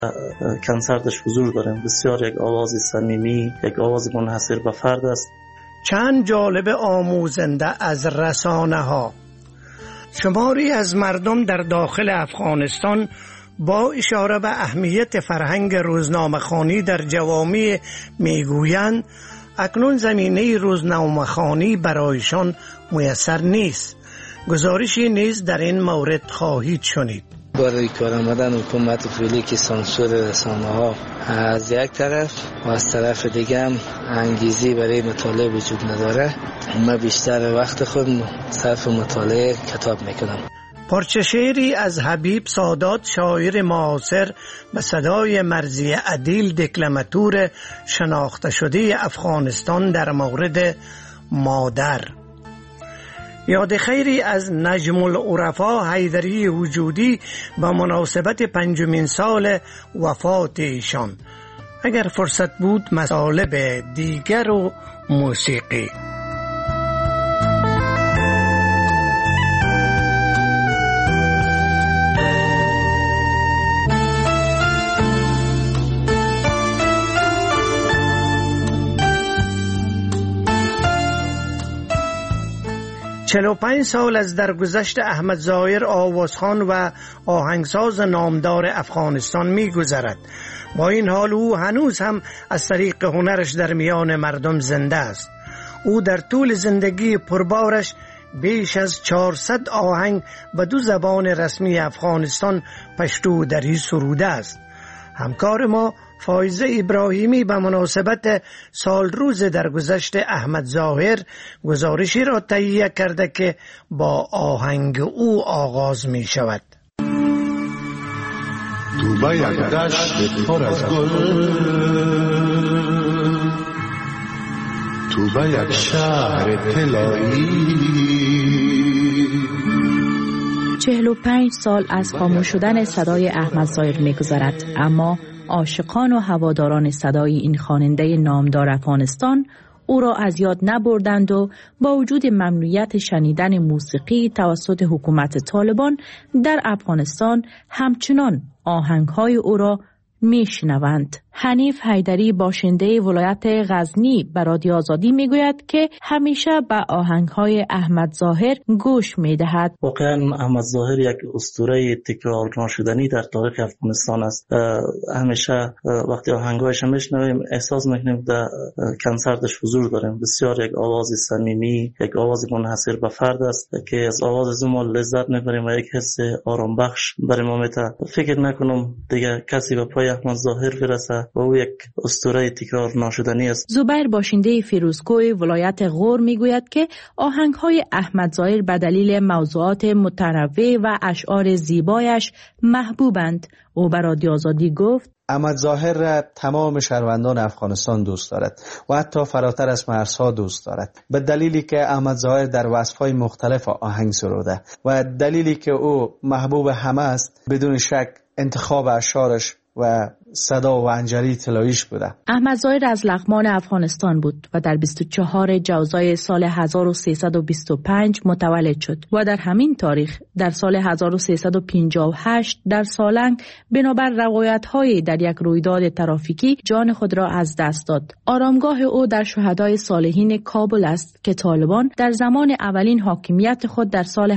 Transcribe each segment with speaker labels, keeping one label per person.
Speaker 1: کنسرتش حضور داریم. بسیار یک آواز صمیمی، یک آواز منحصر به فرد است.
Speaker 2: چند جالب آموزنده از رسانه ها. شماری از مردم در داخل افغانستان با اشاره به اهمیت فرهنگ روزنامه‌خوانی در جوامع میگویند اکنون زمینه روزنامه‌خوانی برایشان میسر نیست. گزارشی نیز در این مورد خواهید شنید.
Speaker 3: برای کار آمدن حکومت فعلی که سانسور رسانه ها از یک طرف و از طرف دیگه هم انگیزی برای مطالعه وجود نداره، من بیشتر وقت خود صرف مطالعه کتاب میکنم.
Speaker 2: پارچه شعری از حبیب سادات، شاعر معاصر، به صدای مرضی عدیل، دکلماتور شناخته شده افغانستان در مورد مادر. یاد خیری از نجم العرفا حیدری وجودی به مناسبت 5مین سال وفات ایشان. اگر فرصت بود مطالب دیگر و موسیقی. 45 سال از درگذشت احمد ظاهر آوازخوان و آهنگساز نامدار افغانستان می گذرد. با این حال او هنوز هم از طریق هنرش در میان مردم زنده است. او در طول زندگی پربارش بیش از 400 آهنگ به 2 زبان رسمی افغانستان، پشتو و دری، سروده است. همکار ما فایزه ابراهیمی به مناسبت سال روز درگذشت احمد ظاهر گزارشی را تهیه کرده که با آهنگ او آغاز می شود.
Speaker 4: تو به یک دشت پر از گل، تو به یک شهر طلایی.
Speaker 5: 45 سال از خاموش شدن صدای احمد ظاهر می‌گذرد، اما عاشقان و هواداران صدای این خواننده نامدار افغانستان او را از یاد نبردند و با وجود ممنوعیت شنیدن موسیقی توسط حکومت طالبان در افغانستان همچنان آهنگ‌های او را میشنوند. حنیف حیدری باشنده ولایت غزنی به رادیو آزادی میگوید که همیشه به آهنگ‌های احمد ظاهر گوش میدهد.
Speaker 1: واقعا احمد ظاهر یک اسطوره تکرار نشدنی در تاریخ افغانستان است. همیشه وقتی آهنگ‌هایش میشنویم احساس میکنیم در کنسرتش حضور داریم. بسیار یک آواز صمیمی، یک آواز منحصر به فرد است که از آواز ما لذت میبریم و یک حس آرام بخش برای ما میده. فکر نکنم دیگه کسی به پای احمد ظاهر برسه و او یک اسطوره تکرار ناشدنی است.
Speaker 5: زبیر باشنده فیروزکوه ولایت غور میگوید که آهنگ‌های احمد ظاهر به دلیل موضوعات متنوع و اشعار زیبایش محبوبند. او به رادیو آزادی گفت
Speaker 6: احمد ظاهر را تمام شهروندان افغانستان دوست دارد و حتی فراتر از مرزها دوست دارد، به دلیلی که احمد ظاهر در وصف‌های مختلف آهنگ سروده و دلیلی که او محبوب همه است. بدون شک انتخاب اشعارش و صدا و انجلی طلاییش بوده.
Speaker 5: احمد ظاهر از لغمان افغانستان بود و در 24 جوزای سال 1325 متولد شد و در همین تاریخ در سال 1358 در سالنگ بنابر روایت‌های در یک رویداد ترافیکی جان خود را از دست داد. آرامگاه او در شهدای صالحین کابل است که طالبان در زمان اولین حاکمیت خود در سال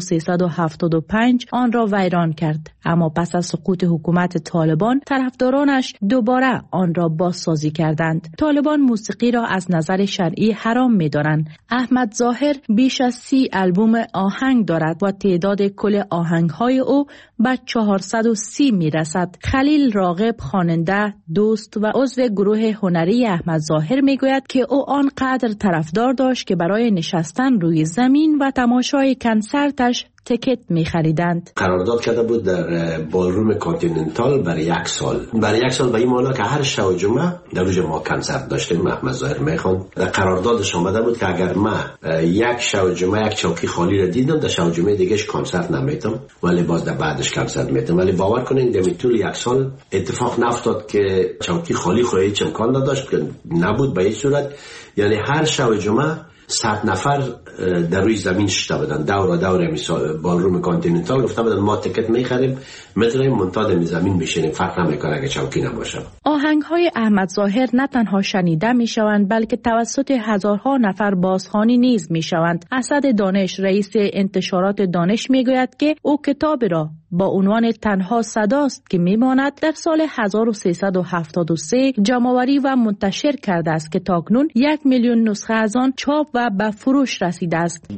Speaker 5: 1375 آن را ویران کرد، اما پس از سقوط حکومت طالبان طرفدارانش دوباره آن را بازسازی کردند. طالبان موسیقی را از نظر شرعی حرام می‌دانند. احمد ظاهر بیش از 30 آلبوم آهنگ دارد و تعداد کل آهنگ‌های او به 430 می‌رسد. خلیل راغب خواننده، دوست و عضو گروه هنری احمد ظاهر می‌گوید که او آنقدر طرفدار داشت که برای نشستن روی زمین و تماشای کنسرتش تکت می خریدند.
Speaker 7: قرارداد کرده بود در بالروم کانتیننتال برای یک سال به این معنی که هر شب جمعه در روز ما کنسرت داشتیم. احمد ظاهر میخوان در قراردادش آمده بود که اگر من یک شب جمعه یک چوکی خالی را دیدم، در شب جمعه دیگهش کنسرت نمیتم، ولی باز در بعدش کنسرت میتم. ولی باور کنین در طول یک سال اتفاق نافتاد که چوکی خالی هیچ امکان نداشت که نبود به این صورت. یعنی هر شب جمعه 100 نفر در روی زمین شده بودن دور بالروم کانتیننتال، گفته بودن ما تیکت میخریم میذاریم منتاد زمین میشینیم، فرق نمیکنه اگه چوکی نباشه.
Speaker 5: آهنگ‌های احمد ظاهر نه تنها شنیده میشوند بلکه توسط هزارها نفر بازخوانی نیز میشوند. اسد دانش رئیس انتشارات دانش میگوید که او کتاب را با عنوان تنها صداست که میماند در سال 1373 جمع‌آوری و منتشر کرده است که تاکنون 1 میلیون نسخه از آن چاپ و به فروش رسیده است.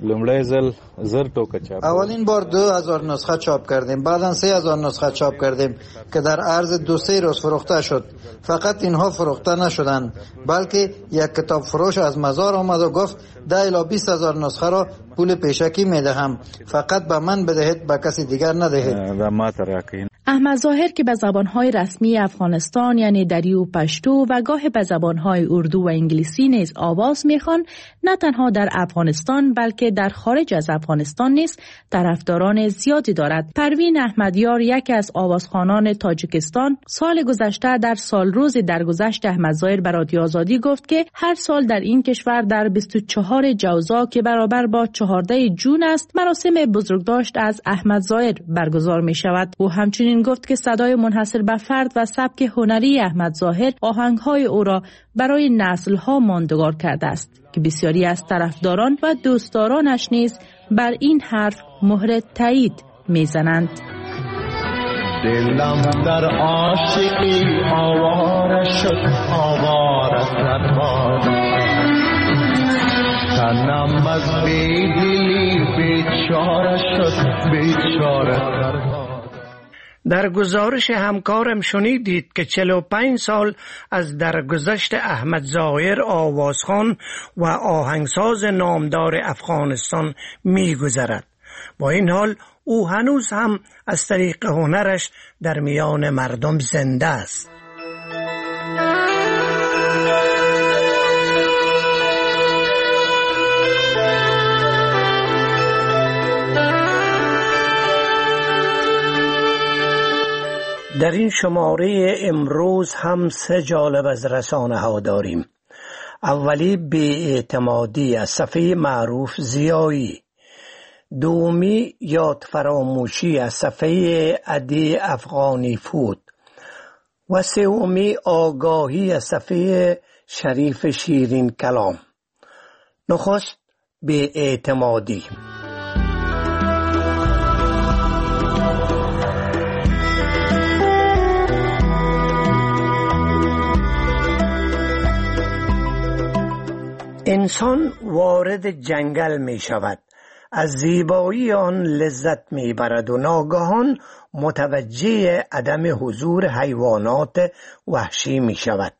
Speaker 8: اولین بار 2000 نسخه چاپ کردیم، بعداً 3000 نسخه چاپ کردیم که در عرض 2-3 روز فروخته شد. فقط اینها فروخته نشدند بلکه یک کتاب فروش از مزار آمد و گفت 10 الی 20,000 نسخه را پول پیشکی میدهم، فقط به من بدهید، به کسی دیگر ندهید.
Speaker 5: احمد ظاهر که به زبانهای رسمی افغانستان یعنی دری و پشتو و گاه به زبانهای اردو و انگلیسی نیز آواز میخوان، نه تنها در افغانستان بلکه در خارج از افغانستان نیز طرفداران زیادی دارد. پروین احمدیار یکی از آوازخوانان تاجیکستان سال گذشته در سالروز درگذشت احمد ظاهر به رادیو آزادی گفت که هر سال در این کشور در 24 جوزا که برابر با 14 جون است مراسم بزرگداشت از احمد ظاهر برگزار می شود. او همچنین گفت که صدای منحصر به فرد و سبک هنری احمد ظاهر آهنگهای او را برای نسل‌ها ماندگار کرده است که بسیاری از طرفداران و دوستدارانش نیز بر این حرف مهر تایید میزنند.
Speaker 4: دلم در عاشقی آواره شد، آواره در باد، تنم از بیدلی بیچاره شد، بیچاره در باد.
Speaker 2: در گزارش همکارم شنیدید که 45 سال از درگذشت احمد ظاهر آوازخوان و آهنگساز نامدار افغانستان می‌گذرد. با این حال او هنوز هم از طریق هنرش در میان مردم زنده است. در این شماره امروز هم 3 جالب از رسانه ها داریم. اولی بی‌اعتمادی از صفحه معروف زیایی، دومی یاد فراموشی از صفحه عدی افغانی فود و سومی آگاهی از صفحه شریف شیرین کلام. نخست بی‌اعتمادی. انسان وارد جنگل می شود، از زیبایی آن لذت می برد و ناگهان متوجه عدم حضور حیوانات وحشی می شود.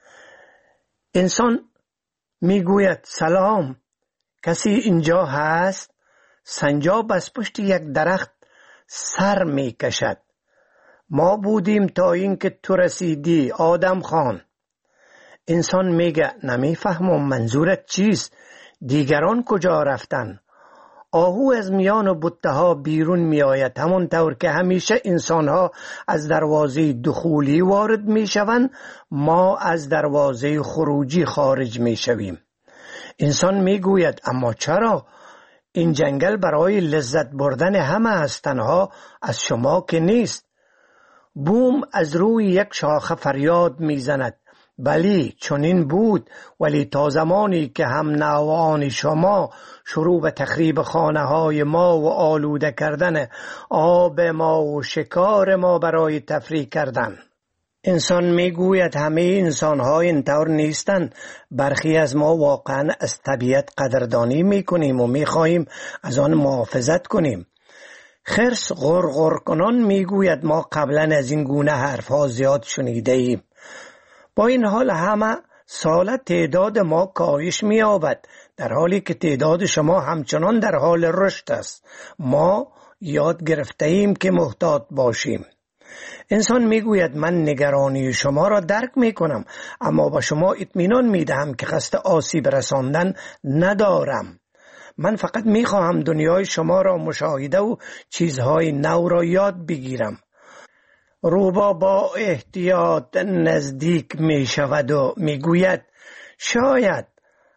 Speaker 2: انسان می گوید سلام، کسی اینجا هست؟ سنجاب از پشت یک درخت سر می کشد. ما بودیم تا اینکه تو رسیدی آدم خان. انسان میگه نمیفهمم منظورت چیست؟ دیگران کجا رفتن؟ آهو از میان بوته ها بیرون می آید، همون طور که همیشه انسان ها از دروازه دخولی وارد می شوند، ما از دروازه خروجی خارج می شویم. انسان می گوید اما چرا؟ این جنگل برای لذت بردن همه است، تنها از شما که نیست. بوم از روی یک شاخه فریاد می زند. بلی چنین بود، ولی تا زمانی که هم نوعان شما شروع به تخریب خانه های ما و آلوده کردن آب ما و شکار ما برای تفریح کردن. انسان میگوید همه انسان ها اینطور نیستند. برخی از ما واقعا از طبیعت قدردانی میکنیم و میخواهیم از آن محافظت کنیم. خرس غرغر کنان میگوید ما قبلا از این گونه حرف ها زیاد شنیده ایم. با این حال همه سال تعداد ما کاهش می‌یابد، در حالی که تعداد شما همچنان در حال رشد است. ما یاد گرفته ایم که محتاط باشیم. انسان میگوید من نگرانی شما را درک میکنم، اما با شما اطمینان میدهم که قصد آسیب رساندن ندارم. من فقط میخواهم دنیای شما را مشاهده و چیزهای نو را یاد بگیرم. روبا با احتیاط نزدیک می شود و می گوید شاید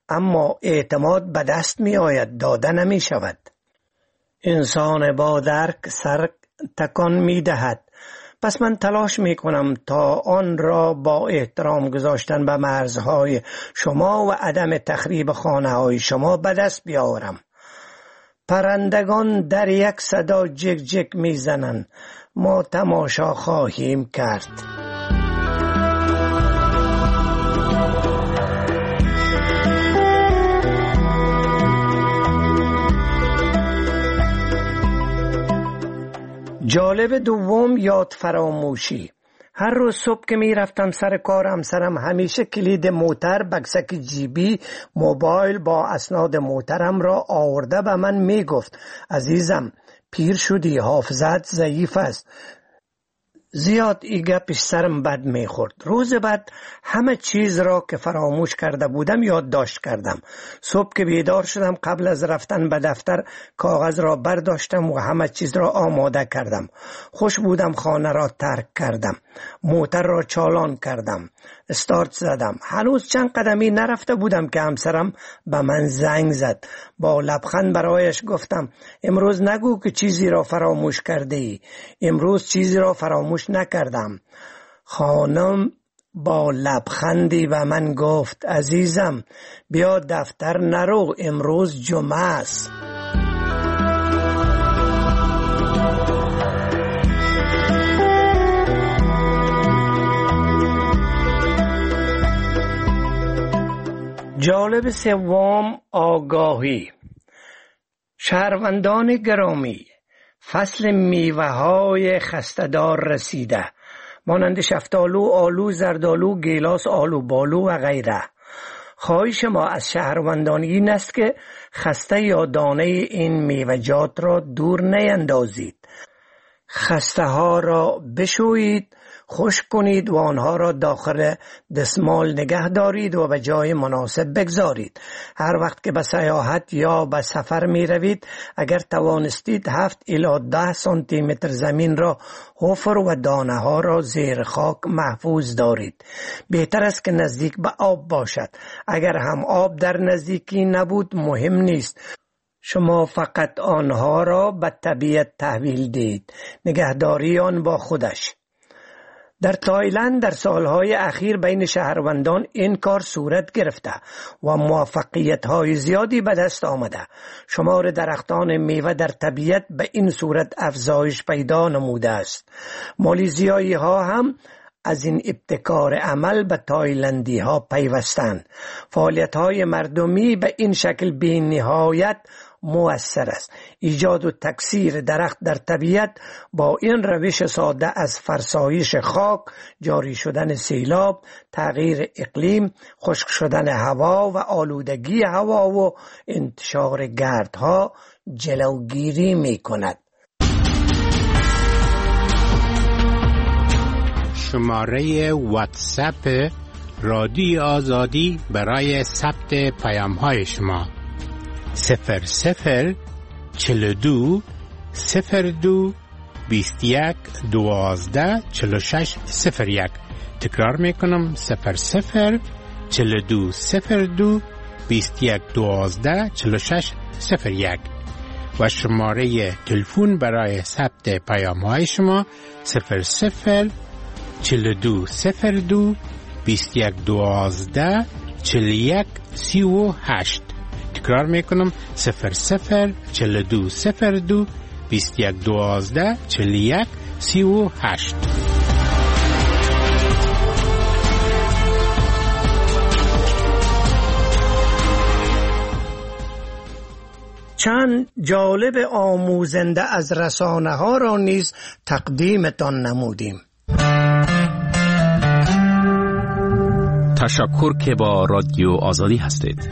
Speaker 2: اما اعتماد به دست می آید، داده نمی شود. انسان با درک سر تکان می دهد. پس من تلاش می کنم تا آن را با احترام گذاشتن به مرزهای شما و عدم تخریب خانه های شما به دست بیاورم. پرندگان در یک صدا جک جک می زنند. ما تماشا خواهیم کرد. جالب دوم، یاد فراموشی. هر روز صبح که می رفتم سر کار، همسرم همیشه کلید موتر، بکسک جیبی، موبایل با اسناد موترم را آورده به من می گفت عزیزم پیر شدی، حافظت ضعیف است. زیاد ایگه پیش سرم بد می خورد. روز بعد همه چیز را که فراموش کرده بودم یادداشت کردم. صبح که بیدار شدم قبل از رفتن به دفتر کاغذ را برداشتم و همه چیز را آماده کردم. خوش بودم خانه را ترک کردم. موتر را چالان کردم. استارت زدم. هنوز چند قدمی نرفته بودم که همسرم به من زنگ زد. با لبخند برایش گفتم امروز نگو که چیزی را فراموش کرده ای. امروز چیزی را فراموش نکردم. خانم با لبخندی به من گفت عزیزم بیا دفتر نرو، امروز جمعه است. جالب سوم، آگاهی. شهروندان گرامی، فصل میوه های خسته‌دار رسیده، مانند شفتالو، آلو، زردالو، گیلاس، آلو بالو و غیره. خواهش ما از شهروندان این است که خسته یا دانه این میوه‌جات را دور نیندازید. خسته ها را بشویید، خشک کنید و آنها را داخل دستمال نگه دارید و به جای مناسب بگذارید. هر وقت که به سیاحت یا به سفر می روید اگر توانستید 7 الی 10 سانتی متر زمین را حفر و دانه ها را زیر خاک محفوظ دارید. بهتر است که نزدیک به آب باشد. اگر هم آب در نزدیکی نبود مهم نیست، شما فقط آنها را به طبیعت تحویل دهید. نگهداری آن با خودش. در تایلند در سالهای اخیر بین شهروندان این کار صورت گرفته و موفقیت‌های زیادی به دست آمده. شمار درختان میوه در طبیعت به این صورت افزایش پیدا نموده است. مالیزیایی ها هم از این ابتکار عمل به تایلندی ها پیوستند. فعالیت های مردمی به این شکل بی نهایت مؤثر است. ایجاد و تکثیر درخت در طبیعت با این روش ساده از فرسایش خاک، جاری شدن سیلاب، تغییر اقلیم، خشک شدن هوا و آلودگی هوا و انتشار گردها جلوگیری می کند.
Speaker 9: شماره واتساپ رادیو آزادی برای ثبت پیام‌های شما 00 42 02 21 12 46 01. تکرار میکنم 00 42 02 21 12 46 01 و شماره تلفن برای ثبت پیام‌های شما 00 42 02 21 12 41 38. تکرار میکنم 00 42 02 21 12 41 38.
Speaker 2: چند جالب آموزنده از رسانه ها را نیز تقدیمتان نمودیم.
Speaker 10: تشکر که با رادیو آزادی هستید.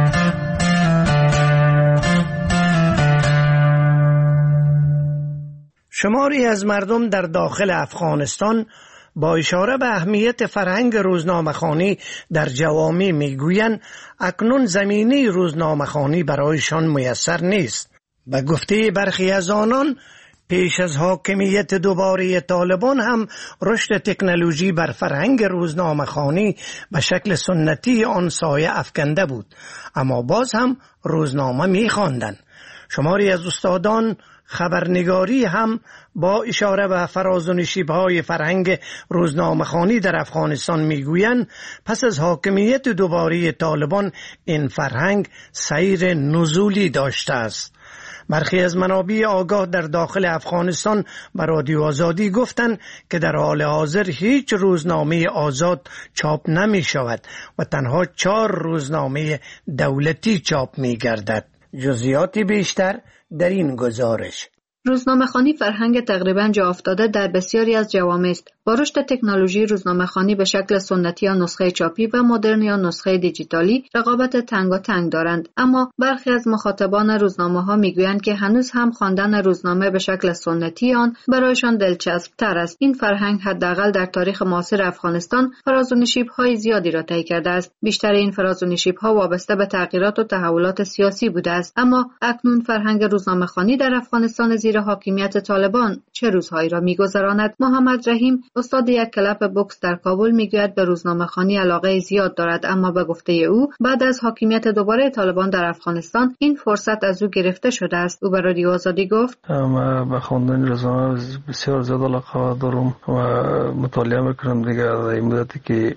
Speaker 2: شماری از مردم در داخل افغانستان با اشاره به اهمیت فرهنگ روزنامه‌خوانی در جوامع میگویند اکنون زمینه روزنامه‌خوانی برایشان میسر نیست. به گفته برخی از آنان پیش از حاکمیت دوباره طالبان هم رشد تکنولوژی بر فرهنگ روزنامه‌خوانی به شکل سنتی آن سایه افکنده بود، اما باز هم روزنامه می‌خواندند. شماری از استادان خبرنگاری هم با اشاره به فراز و نشیب‌های فرهنگ روزنامه‌خوانی در افغانستان میگویند پس از حاکمیت دوباره طالبان این فرهنگ سیر نزولی داشته است. برخی از منابع آگاه در داخل افغانستان به رادیو آزادی گفتند که در حال حاضر هیچ روزنامه آزاد چاپ نمی شود و تنها 4 روزنامه دولتی چاپ می گردد. جزئیاتی بیشتر در این گزارش.
Speaker 11: روزنامه‌خوانی فرهنگ تقریباً جا افتاده در بسیاری از جوامع است. با رشد تکنولوژی روزنامه‌خوانی به شکل سنتی یا نسخه چاپی و مدرن یا نسخه دیجیتالی رقابت تنگاتنگ دارند، اما برخی از مخاطبان روزنامه‌ها میگویند که هنوز هم خواندن روزنامه به شکل سنتی آن برایشان دلچسب‌تر است. این فرهنگ حداقل در تاریخ معاصر افغانستان فراز و نشیب‌های زیادی را طی کرده است. بیشتر این فراز و نشیب‌ها وابسته به تغییرات و تحولات سیاسی بوده است، اما اکنون فرهنگ روزنامه‌خوانی در افغانستان زیر حاکمیت طالبان چه روزهایی را می‌گذراند؟ محمد رحیم استاد یک کلاب بوکس در کابل میگوید به روزنامه‌خوانی علاقه زیاد دارد، اما به گفته او بعد از حاکمیت دوباره طالبان در افغانستان این فرصت از او گرفته شده است. او به رادیو آزادی گفت
Speaker 12: من به خواندن روزنامه بسیار زیاد علاقه دارم و مطالعه میکنم دیگه در این مدتی که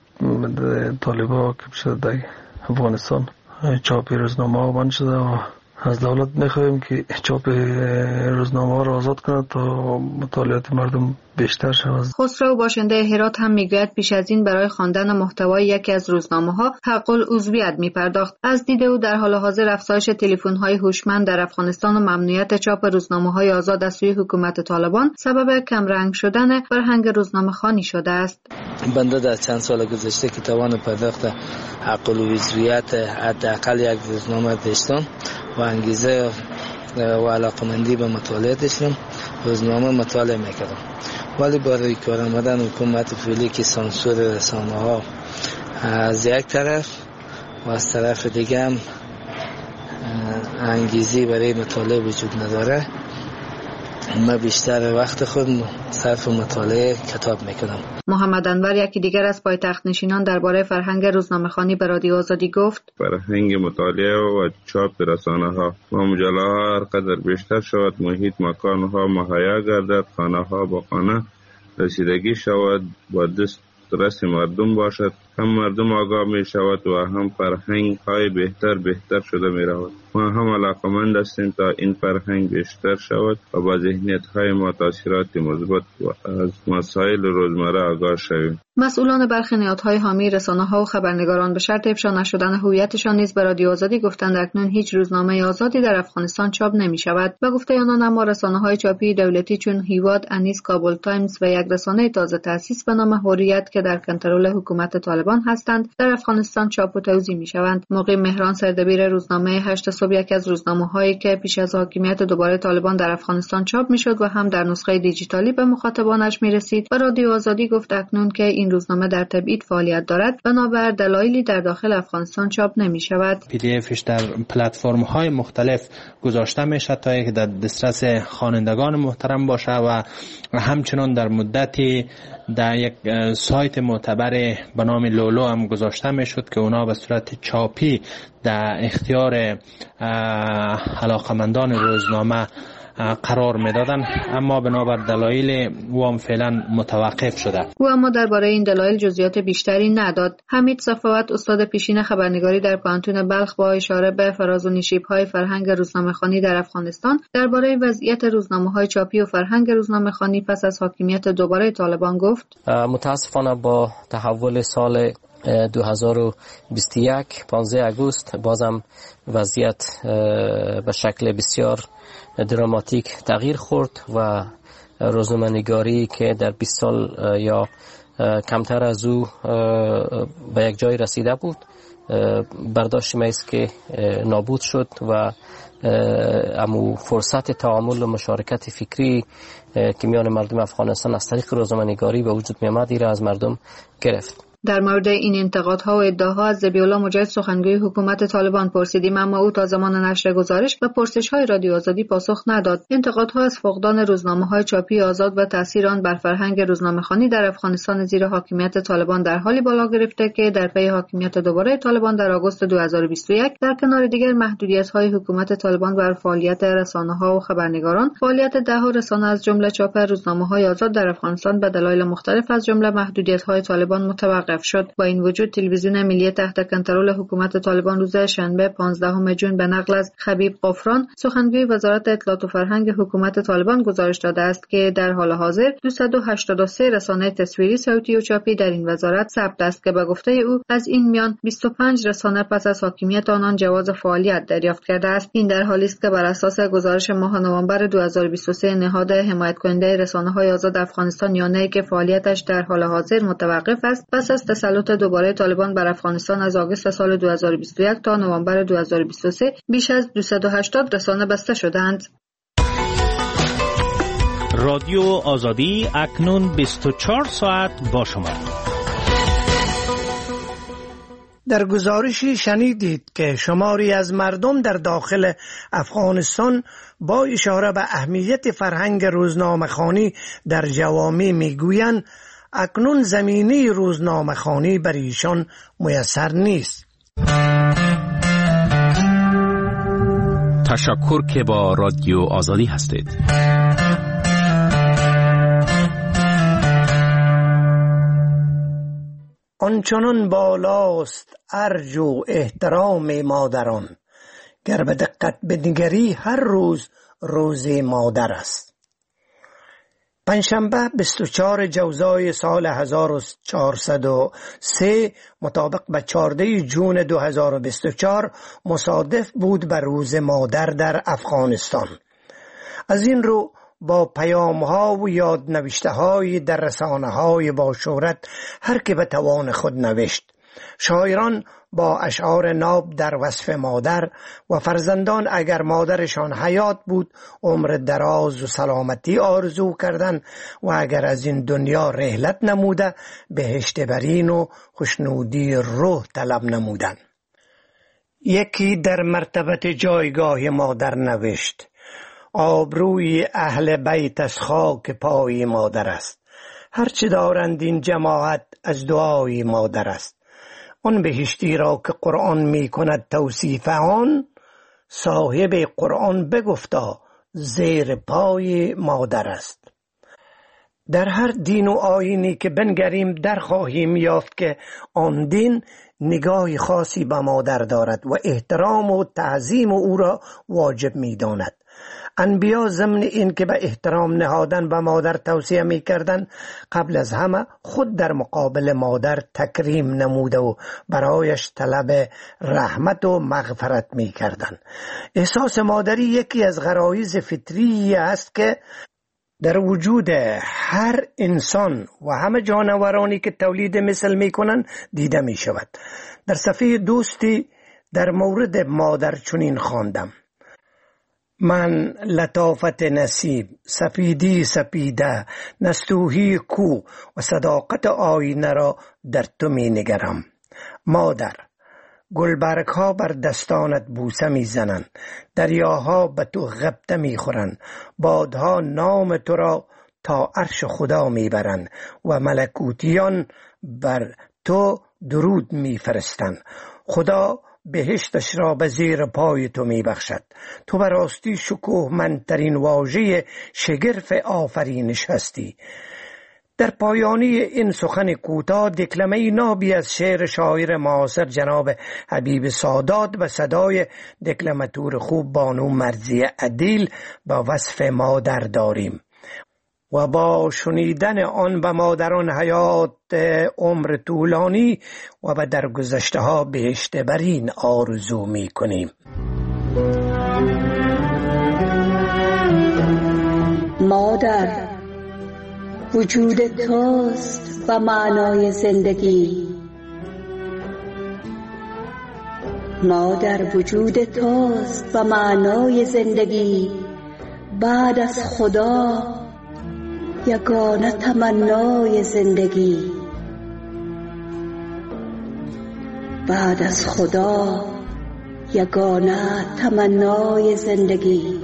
Speaker 12: طالبان که شده در افغانستان چاپ روزنامه بند شده و از دولت میخواهیم که چاپ روزنامه را آزاد کند تا مطالعات مردم بیشتر شود.
Speaker 11: خسرو باشنده هرات هم میگوید پیش از این برای خواندن محتوای یکی از روزنامه‌ها حق العضویت میپرداخت. از دید او در حال حاضر افزایش تلفن‌های هوشمند در افغانستان و ممنوعیت چاپ روزنامه‌های آزاد از سوی حکومت طالبان سبب کمرنگ شدن فرهنگ روزنامه‌خوانی شده است.
Speaker 3: بنده در چند سال گذشته که توان پرداخت حق العضویت حداقل یک روزنامه داشتم و انگیزه و علاقمندی به مطالعه داشتم، روزنامه مطالعه میکردم، ولی برای کار آمدن حکومت فعلی که سانسور رسانه ها از یک طرف و از طرف دیگه هم انگیزی برای مطالعه وجود نداره، من بیشتر وقت خود صرف مطالعه کتاب میکنم.
Speaker 11: محمد انور یکی دیگر از پایتخت نشینان درباره فرهنگ روزنامه‌خوانی به رادیو آزادی گفت
Speaker 13: فرهنگ مطالعه و چاپ رسانه ها و مجله ها هر قدر بیشتر شود، محیط مکان ها مهیا گردد، خانه ها با خانه رسیدگی شود، با دسترس مردم باشد، هم مردم آگاه می شود و هم فرهنگ های بهتر شده می رود. ما هم علاقمند هستیم تا این فرهنگ بیشتر شود و با ذهنیت های ما تاثیرات مثبت از مسائل روزمره آگاه شویم.
Speaker 11: مسئولان برخی نهادهای حامی رسانه‌ها و خبرنگاران به شرط افشا نشدن هویتشان نیز به رادیو آزادی گفتند اکنون هیچ روزنامه آزادی در افغانستان چاپ نمی‌شود. به گفته آنان اما رسانه‌های چاپی دولتی چون هیواد، انیس، کابل تایمز و یک رسانه تازه تأسیس به نام حریت که در کنترل حکومت طالبان هستند در افغانستان چاپ و توزیع می‌شوند. مقیم مهران سردبیر روزنامه 8 صبح یکی از روزنامه‌هایی که پیش از حاکمیت دوباره طالبان در افغانستان چاپ می‌شد و هم در نسخه دیجیتالی به مخاطبانش می‌رسید و رادیو آزادی گفت اکنون که این روزنامه در تبعید فعالیت دارد بنابر دلایلی در داخل افغانستان چاپ نمی‌شود.
Speaker 6: PDF در پلتفرم‌های مختلف گذاشته میشه تا اینکه در دسترس خوانندگان محترم باشه و همچنان در مدتی در یک سایت معتبر به نام لولو هم گذاشته میشد که اونا به صورت چاپی در اختیار علاقمندان روزنامه قرار میدادن، اما بنابر دلایل وام فعلا متوقف شده.
Speaker 11: او اما درباره این دلایل جزئیات بیشتری نداد. حمید صفوت استاد پیشین خبرنگاری در پانتون بلخ با اشاره به فراز و نشیب‌های فرهنگ روزنامه‌خوانی در افغانستان درباره وضعیت روزنامه‌های چاپی و فرهنگ روزنامه‌خوانی پس از حاکمیت دوباره طالبان گفت
Speaker 14: متاسفانه با تحول سال 2021 15 آگوست بازم وضعیت به شکل بسیار دراماتیک تغییر خورد و روزنامه‌نگاری که در 20 سال یا کمتر از او به یک جای رسیده بود برداشت ما است که نابود شد و امو فرصت تعامل و مشارکت فکری که میان مردم افغانستان از طریق روزنامه‌نگاری به وجود می آمد را از مردم گرفت.
Speaker 11: در مورد این انتقادها و ادعاها از ذبیح‌الله مجاهد سخنگوی حکومت طالبان پرسیدیم، اما او تا زمان نشر گزارش و پرسش‌های رادیو آزادی پاسخ نداد. انتقادها از فقدان روزنامه‌های چاپی آزاد و تأثیر آن بر فرهنگ روزنامه‌خوانی در افغانستان زیر حاکمیت طالبان در حالی بالا گرفته که در پی حاکمیت دوباره طالبان در آگوست 2021 در کنار دیگر محدودیت‌های حکومت طالبان بر فعالیت رسانه‌ها و خبرنگاران، فعالیت ده‌ها رسانه از جمله چاپ روزنامه‌های آزاد در افغانستان به دلایل مختلف از جمله محدودیت‌های طالبان متوقف شد. با این وجود تلویزیون ملی تحت کنترل حکومت طالبان روز شنبه 15 جون به نقل از خبیب قفران، سخنگوی وزارت اطلاعات و فرهنگ حکومت طالبان گزارش داده است که در حال حاضر 283 رسانه تصویری، صوتی و چاپی در این وزارت ثبت است که به گفته او از این میان 25 رسانه پس از حاکمیت آنان جواز فعالیت دریافت کرده است. این در حالی است که بر اساس گزارش ماه نوامبر 2023 نهاد حمایت کننده رسانه‌های آزاد افغانستان یانه که فعالیتش در حال حاضر متوقف است، پس از تسلط دوباره طالبان بر افغانستان از آگوست سال 2021 تا نوامبر 2023 بیش از 280 رسانه بسته شدند.
Speaker 15: رادیو آزادی اکنون 24 ساعت با شما.
Speaker 2: در گزارشی شنیدید که شماری از مردم در داخل افغانستان با اشاره به اهمیت فرهنگ روزنامه‌خوانی در جوامع میگویند اکنون زمینه روزنامه‌خوانی بر ایشان میسر نیست.
Speaker 10: تشکر که با رادیو آزادی هستید.
Speaker 2: آنچنان بالاست ارج و احترام مادران، گر به دقت بنگری هر روز روز مادر است. پنجشنبه 24 جوزای سال 1403 مطابق به 14 جون 2024 مصادف بود بر روز مادر در افغانستان. از این رو با پیام‌ها و یادنوشته‌های در رسانه‌های با شهرت هر که به توان خود نوشت. شاعران با اشعار ناب در وصف مادر و فرزندان اگر مادرشان حیات بود عمر دراز و سلامتی آرزو کردند و اگر از این دنیا رحلت نموده بهشت برین و خوشنودی روح طلب نمودند. یکی در مرتبه جایگاه مادر نوشت: آبروی اهل بیت از خاک پای مادر است. هرچه دارند این جماعت از دعای مادر است. آن بهشتی را که قرآن می کند توصیف آن، صاحب قرآن بگفتا زیر پای مادر است. در هر دین و آیینی که بنگریم در خواهیم یافت که آن دین نگاه خاصی به مادر دارد و احترام و تعظیم او را واجب می داند. انبیا ضمن این که به احترام نهادن به مادر توصیه می کردن، قبل از همه خود در مقابل مادر تکریم نموده و برایش طلب رحمت و مغفرت می کردن. احساس مادری یکی از غرایز فطری است که در وجود هر انسان و همه جانورانی که تولید مثل می کنند دیده می شود. در صفحه دوستی در مورد مادر چنین خواندم: من لطافت نصیب، سپیدی سپیده، نستوهی کو و صداقت آینه را در تو می نگرم. مادر، گلبرگ ها بر دستانت بوسه می زنند، دریاها به تو غبطه می خورند، بادها نام تو را تا عرش خدا می برند و ملکوتیان بر تو درود می فرستند. خدا بهشتش را به زیر پای تو می بخشد. تو به راستی شکوهمندترین واژه شگرف آفرینش هستی. در پایانی این سخن کوتاه دکلمه نابی از شعر شاعر معاصر جناب حبیب سادات به صدای دکلماتور خوب بانو مرضیه عدیل با وصف مادر داریم و با شنیدن آن به مادران حیات عمر طولانی و به درگذشته ها بهشت برین آرزو می کنیم.
Speaker 16: مادر، وجود توست و معنای زندگی. مادر، وجود توست و معنای زندگی. بعد از خدا یگانه تمنای زندگی. بعد از خدا یگانه تمنای زندگی.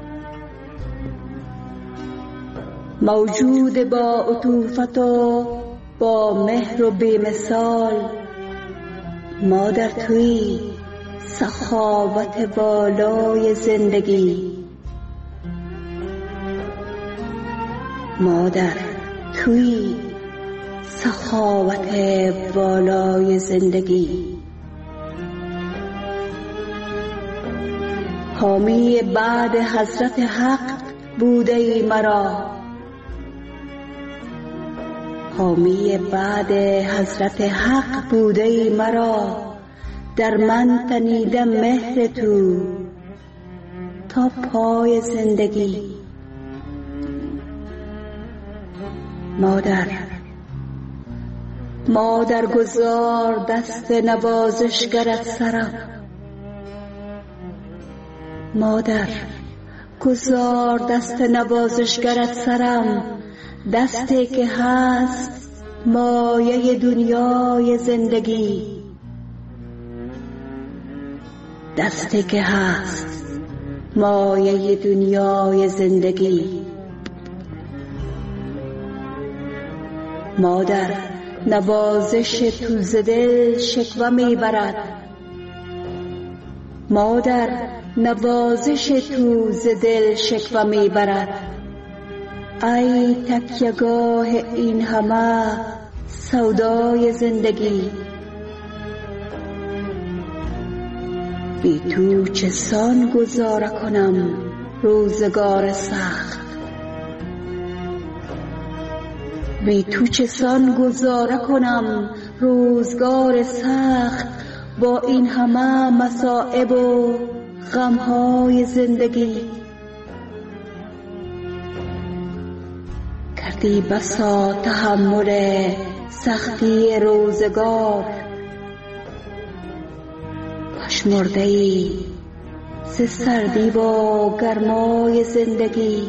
Speaker 16: موجود با عطوفت و با مهر و بی‌مثال، ما در توی سخاوت والای زندگی. ما در توی سخاوت والای زندگی. حامی بعد حضرت حق بوده ای مرا، حامی بعد حضرت حق بوده ای مرا. در من تنیدم مهر تو تا پای زندگی. مادر گذار دست نوازشگرت سرم، مادر گذار دست نوازشگرت سرم. دستی که هست مایه دنیای زندگی، دستی که هست مایه دنیای زندگی. مادر نوازش تو ز دل شکوه میبرد، مادر نوازش تو ز دل شکوه میبرد. ای تکیه‌گاه این همه سودای زندگی. بی تو چسان گذاره کنم روزگار سخت، بی تو چسان گذاره کنم روزگار سخت. با این همه مصائب و غمهای زندگی. کردی بسا تحمل سختی روزگار، پشمرده ای ز سردی و گرمای زندگی.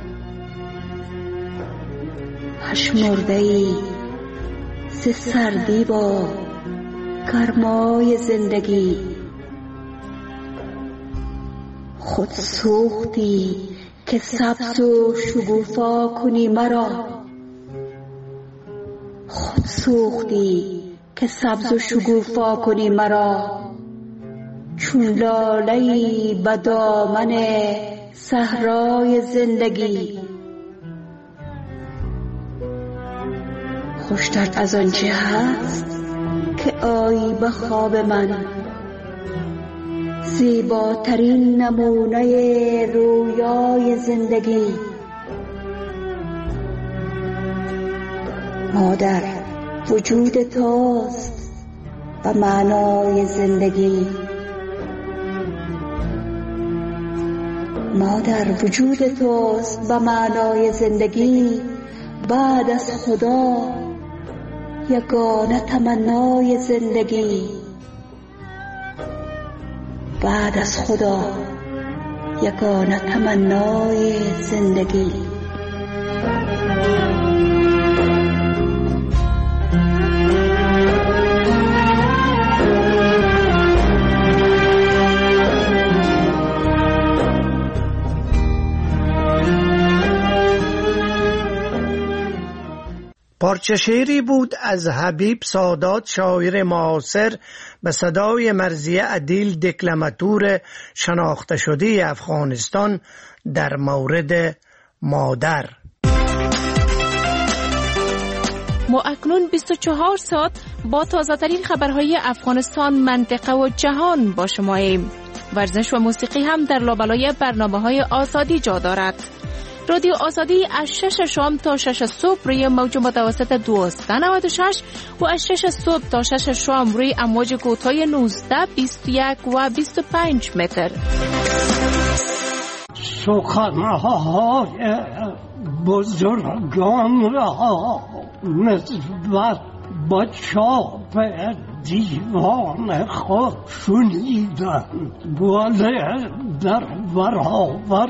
Speaker 16: پشمرده ای ز سردی و گرمای زندگی. خود سوختی که سبز و شگوفا کنی مرا، خود سوختی که سبز و شگوفا کنی مرا. چون لاله‌ای به دامن صحرای زندگی. خوشتر از آنچه هست که آیی به خواب من، زیباترین نمونه رویای زندگی. مادر وجود توست و معنای زندگی. مادر وجود توست و معنای زندگی. بعد از خدا یگانه تمنای زندگی. بعد از خدا یگانه تمنای زندگی.
Speaker 2: پارچه شعری بود از حبیب سادات، شاعر معاصر، به صدای مرضیه عدیل، دکلماتور شناخته شده افغانستان در مورد مادر.
Speaker 5: ما اکنون 24 ساعت با تازه ترین خبرهای افغانستان، منطقه و جهان با شماییم. ورزش و موسیقی هم در لابلای برنامه‌های آزادی جا دارد. رادیو آزادی از 6 شام تا 6 صبح روی موج متوسط 1296 و از 6 صبح تا 6 شام روی امواج کوتاه 19، 21 و 25 متر.
Speaker 17: سخنهای بزرگان را نسبت با چاپ دیوان خود شنیدند، ولی در برابر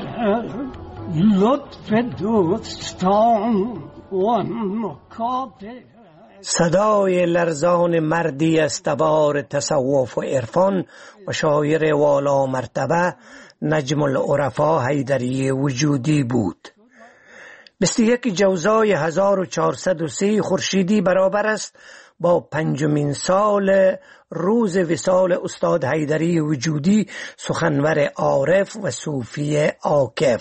Speaker 17: لطف دوستان و نکات
Speaker 2: صدای لرزان مردی استوار تصوف و عرفان و شاعر والا مرتبه نجم العرفا حیدری وجودی بود. 21 جوزای 1403 خورشیدی برابر است با 5مین سال روز وصال استاد حیدری وجودی، سخنور عارف و صوفی عاکف.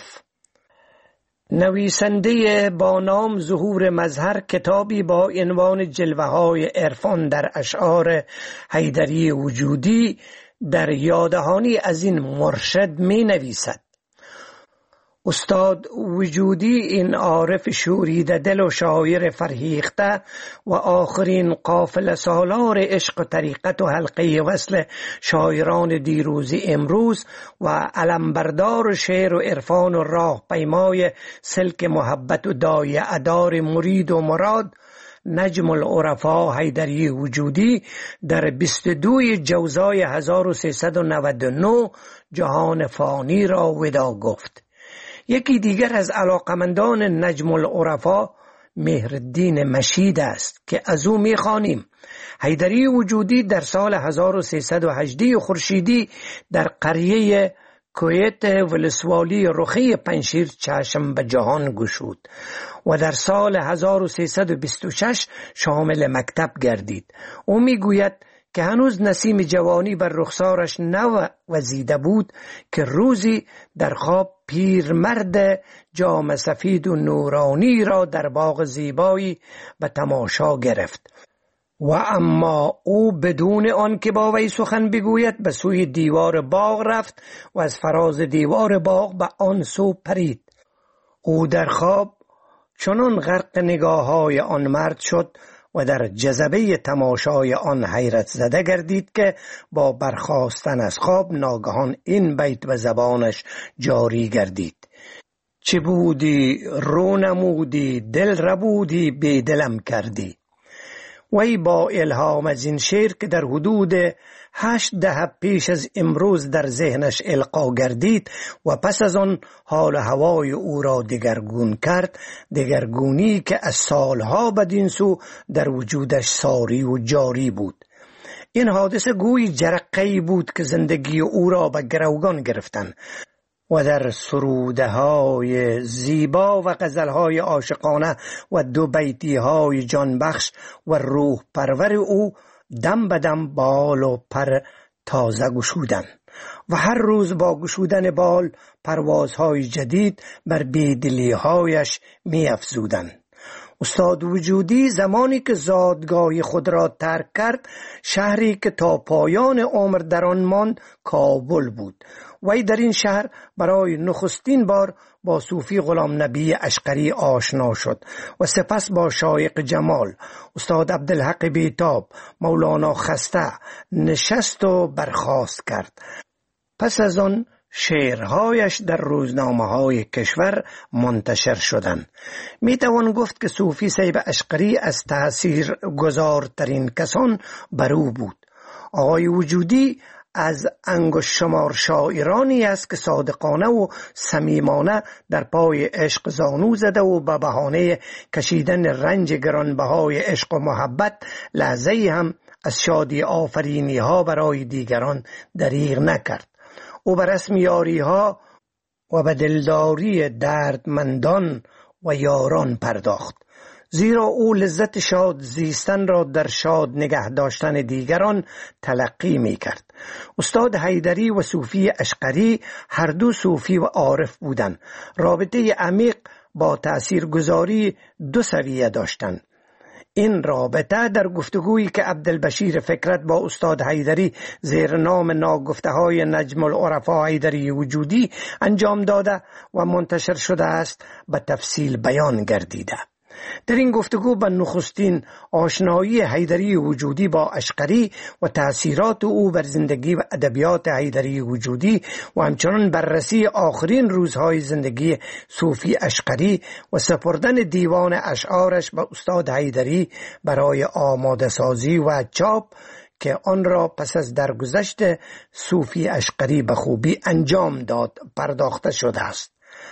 Speaker 2: نویسنده با نام ظهور مظهر کتابی با عنوان جلوه‌های عرفان در اشعار حیدری وجودی در یاددهانی از این مرشد می نویسد: استاد وجودی این عارف شوریده دل و شاعر فرهیخته و آخرین قافله سالار عشق و طریقت و حلقه وصل شاعران دیروزی امروز و علمبردار شعر و عرفان و راه پیمای سلک محبت و دایه ادار مرید و مراد نجم العرفا حیدری وجودی در 22 جوزای 1399 جهان فانی را وداع گفت. یکی دیگر از علاقمندان نجم العرفا مهرالدین مشید است که از او می‌خوانیم: حیدری وجودی در سال 1318 خورشیدی در قریه کویت ولسوالی رخی پنشیر چشم به جهان گشود و در سال 1326 شامل مکتب گردید. او میگوید که هنوز نسیم جوانی بر رخسارش نوزیده بود که روزی در خواب پیرمرد جام سفید و نورانی را در باغ زیبایی به تماشا گرفت و اما او بدون آن که با وی سخن بگوید به سوی دیوار باغ رفت و از فراز دیوار باغ به آن سو پرید. او در خواب چنان غرق نگاه‌های آن مرد شد و در جذبه تماشای آن حیرت زده گردید که با برخاستن از خواب ناگهان این بیت به زبانش جاری گردید: چه بودی رو نمودی دل ربودی بی دلم کردی. وی با الهام از این شعر که در حدود 8 دهه پیش از امروز در ذهنش القا گردید و پس از آن حال و هوای او را دگرگون کرد، دگرگونی که از سالها بدین سو در وجودش ساری و جاری بود. این حادثه گویی جرقه‌ای بود که زندگی او را به گروگان گرفتند و در سروده‌های زیبا و غزل‌های عاشقانه و 2 بیتی‌های جانبخش و روح پرور او دم به دم بال و پر تازه گشودند و هر روز با گشودن بال پروازهای جدید بر بیدلی‌هایش می‌افزودند. استاد وجودی زمانی که زادگاه خود را ترک کرد، شهری که تا پایان عمر در آن ماند کابل بود. وی در این شهر برای نخستین بار با صوفی غلام نبی اشقری آشنا شد و سپس با شایق جمال استاد عبدالحق بیتاب مولانا خسته نشست و برخاست کرد. پس از آن شعرهایش در روزنامه‌های کشور منتشر شدند. میتوان گفت که صوفی صیب اشقری از تأثیر گذارترین کسان بر او بود. آقای وجودی از انگشت شمار شاعرانی است که صادقانه و صمیمانه در پای عشق زانو زده و به بهانه کشیدن رنج گرانبهای عشق و محبت لحظه‌ای هم از شادی آفرینی ها برای دیگران دریغ نکرد. او به رسم یاری ها و به دلداری دردمندان و یاران پرداخت، زیرا او لذت شاد زیستن را در شاد نگه داشتن دیگران تلقی می کرد. استاد حیدری و صوفی اشقری هر دو صوفی و عارف بودند. رابطه عمیق با تأثیرگذاری 2 سویه داشتند. این رابطه در گفتگویی که عبدالبشیر فکرت با استاد حیدری زیر نام ناگفته‌های نجم العرفا حیدری وجودی انجام داده و منتشر شده است به تفصیل بیان گردیده. در این گفتگو به نخستین آشنایی حیدری وجودی با اشقری و تأثیرات او بر زندگی و ادبیات حیدری وجودی و همچنان بررسی آخرین روزهای زندگی صوفی اشقری و سپردن دیوان اشعارش به استاد حیدری برای آماده سازی و چاپ که آن را پس از درگذشت صوفی اشقری به خوبی انجام داد پرداخته شده است.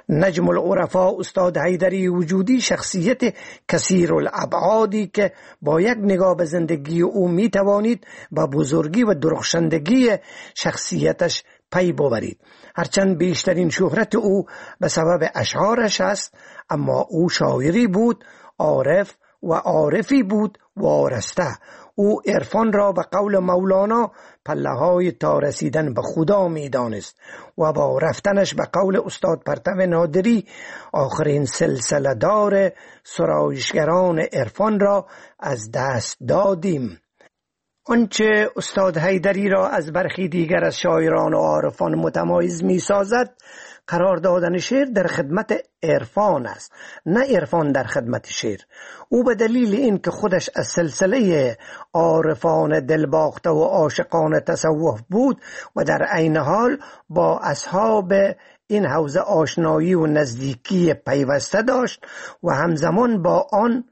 Speaker 2: نجم العرفا استاد حیدری وجودی شخصیت کثیر الابعادی که با یک نگاه به زندگی او می توانید با بزرگی و درخشندگی شخصیتش پی ببرید. هرچند بیشترین شهرت او به سبب اشعارش است، اما او شاعری بود، عارف و عارفی بود وارسته. او عرفان را به قول مولانا پله‌های تا رسیدن به خدا می دانست و با رفتنش به قول استاد پرتو نادری آخرین سلسله دار سرایشگران عرفان را از دست دادیم. آنچه استاد حیدری را از برخی دیگر از شاعران و عارفان متمایز می سازد قرار دادن شعر در خدمت عرفان است، نه عرفان در خدمت شعر. او به دلیل این که خودش از سلسله عارفان دلباخته و عاشقان تصوف بود و در عین حال با اصحاب این حوزه آشنایی و نزدیکی پیوسته داشت و همزمان با آن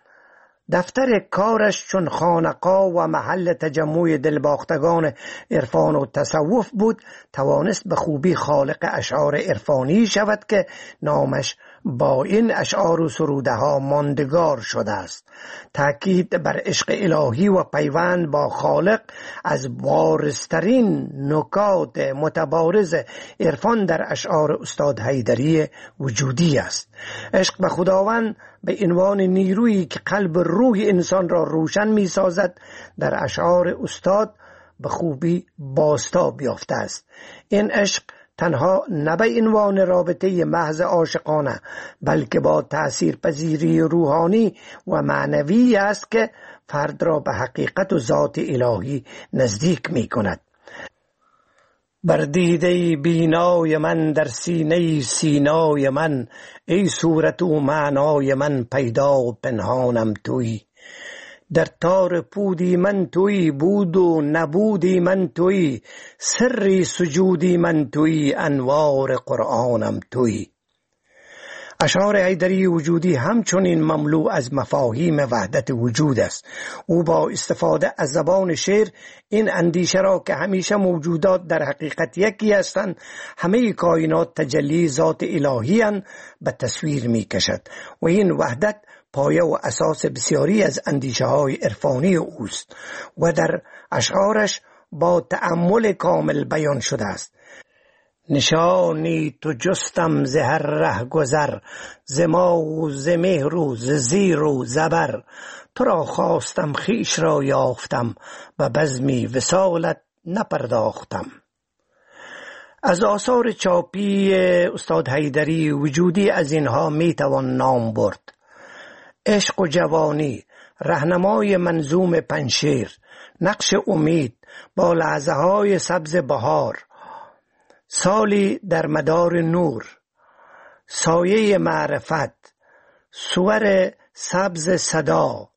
Speaker 2: دفتر کارش چون خانقاه و محل تجمع دلباختگان عرفان و تصوف بود، توانست به خوبی خالق اشعار عرفانی شود که نامش با این اشعار و سروده ها ماندگار شده است. تأکید بر عشق الهی و پیوند با خالق از بارزترین نکات متبارز عرفان در اشعار استاد حیدری وجودی است. عشق به خداوند به عنوان نیرویی که قلب روح انسان را روشن می سازد در اشعار استاد به خوبی بازتاب یافته است. این عشق تنها نه به عنوان رابطه محض عاشقانه بلکه با تأثیر پذیری روحانی و معنوی است که فرد را به حقیقت و ذات الهی نزدیک می کند. بر دیده بینای من در سینه سینای من، ای صورت و معنای من پیدا و پنهانم تویی. در تار پودی من تویی، بود و نبودی من تویی، سری سجودی من تویی، انوار قرآنم تویی. اشعار حیدری وجودی همچنین مملو از مفاهیم وحدت وجود است. او با استفاده از زبان شعر این اندیشه را که همیشه موجودات در حقیقت یکی هستند، همه کائنات تجلی ذات الهی اند، به تصویر می کشد و این وحدت پایه و اساس بسیاری از اندیشه های عرفانی اوست و در اشعارش با تأمل کامل بیان شده است. نشانی تو جستم ز هر ره گذر، ز ما و ز مهر و ز زیر و زبر، تو را خواستم خویش را یافتم و بزمی وصالت نپرداختم. از آثار چاپی استاد حیدری وجودی از اینها میتوان نام برد: عشق و جوانی، راهنمای منظوم پنشیر، نقش امید، با لحظه های سبز بهار، سالی در مدار نور، سایه معرفت، صور سبز صدا،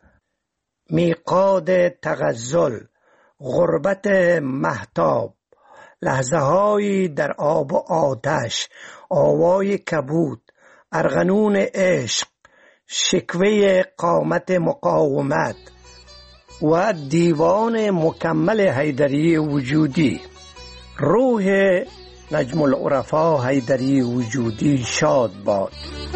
Speaker 2: میقات تغزل، غربت مهتاب، لحظه هایی در آب و آتش، آوای کبود، ارغنون عشق، شکوه قامت مقاومت و دیوان مکمل حیدری وجودی. روح نجم العرفا حیدری وجودی شاد باد.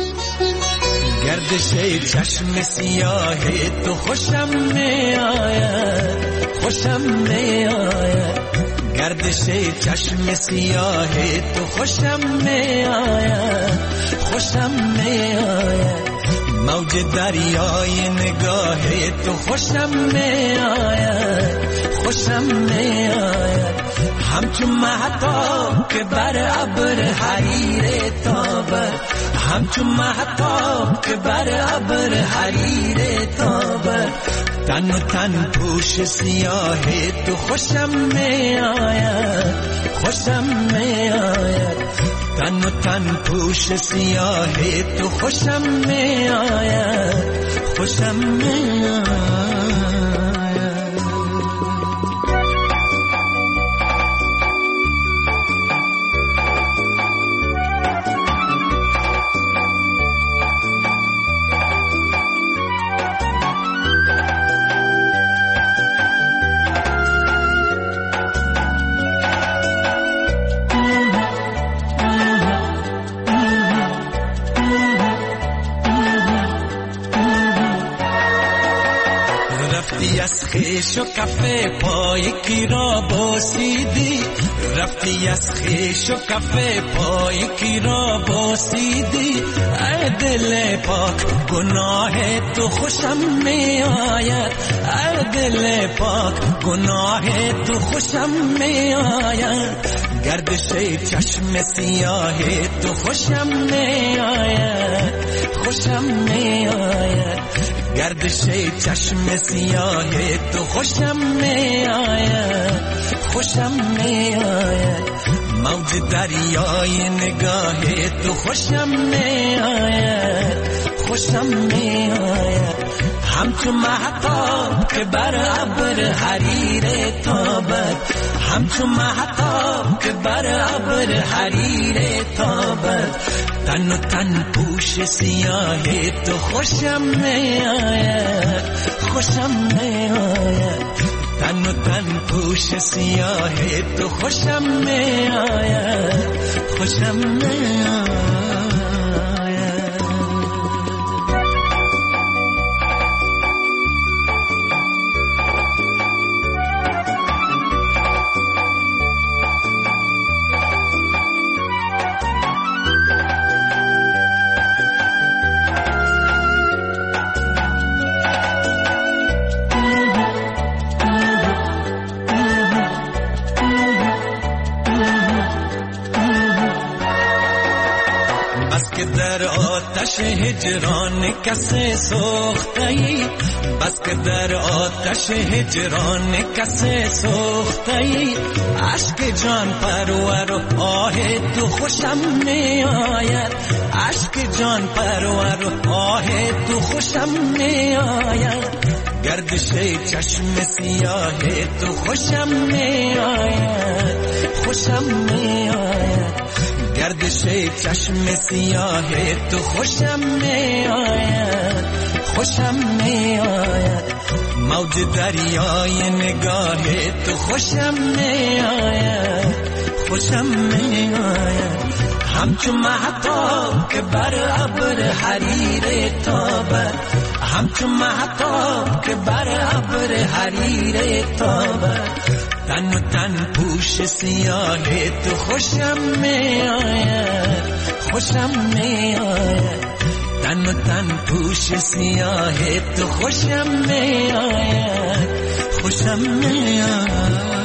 Speaker 4: گردش چشم سیاه تو خوشم می آید، خوشم می آید. گردش چشم سیاه تو خوشم می آید، خوشم می آید. موج دریای نگاه تو خوشم می آید، خوشم می آید. همچون مهتاب که بر ابر حریر تابه، همچون مهتاب که بر ابر حریر تابه. تن و تن پوش سیاه تو خوشم می آید، خوشم می آید. تن و تن پوش سیاه تو خوشم می آید، خوشم می آید. رفتی از خیش و کفه پای کی را بوسیدی، رفتی از خیش و کفه پای کی را بوسیدی. ای دل پاک گناه تو خوشم می آید، ای دل پاک گناه تو خوشم می آید. گردش چشم سیاه تو خوشم می آید، خوشم می آید. گردش چشم سیاه تو خوشم می آید، خوشم می آید. موج دریای نگاه تو خوشم می آید، خوشم می آید. همچو مهتاب که بر ابر حریر تابد، همچو مهتاب که بر ابر حریر تابد. تن و تن پوش سیاه تو خوشم می آید، خوشم می آید. تن و تن پوش سیاه تو خوشم می آید، خوشم می آید. آتش هجران کسی سوخته‌ای، بس که در آتش هجران کسی سوخته‌ای. عشق جان پرور و آه تو خوشم می آید، عشق جان پرور و آه تو خوشم می آید. گردش چشم سیاه تو خوشم می آید، خوشم می آید. گردش چشم سیاه تو خوشم می آید، خوشم می آید. موج دریای نگاه تو خوشم می آید، خوشم می آید. همچو مهتاب که بر ابر حریر تابد، همچو مهتاب که بر ابر حریر تابد. تن و تن پوش سیاه تو خوشم می آید، خوشم می آید. تن و تن پوش سیاه تو خوشم می آید، خوشم می آید.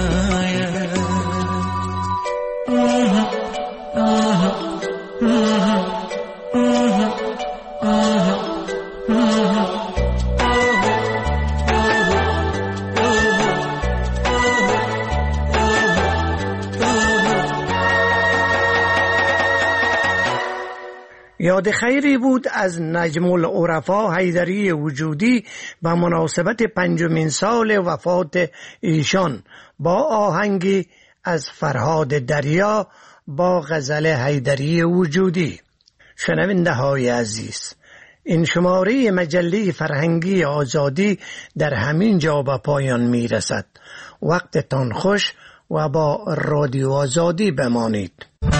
Speaker 2: یاد خیری بود از نجم العرفا حیدری وجودی به مناسبت 5مین سال وفات ایشان با آهنگی از فرهاد دریا با غزل حیدری وجودی. شنونده های عزیز، این شماره مجله فرهنگی آزادی در همین جا به پایان می رسد. وقتتان خوش و با رادیو آزادی بمانید.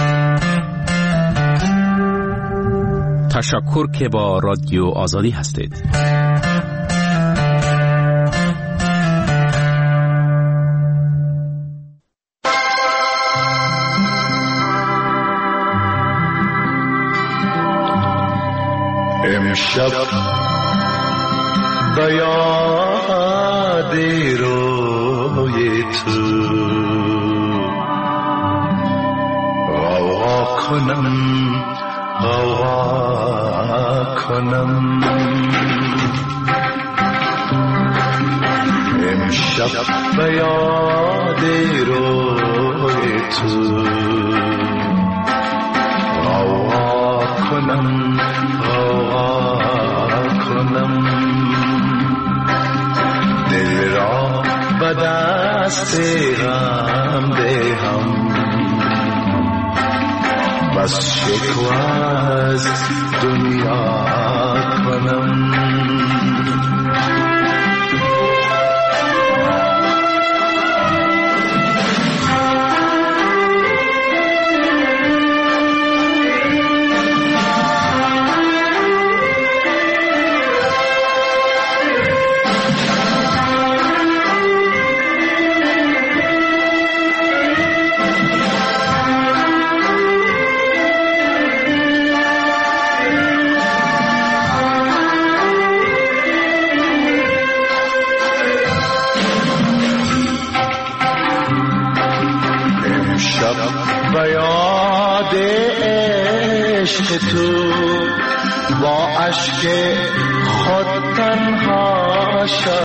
Speaker 10: تشکر که با رادیو آزادی هستید.
Speaker 18: امشب به یاد روی تو غوغا کنم امشب به یاد روی تو غوغا کنم دل را به دست غم دهم بس شکوه از دنیا کنم به یاد عشق تو با اشک خود تنها شد.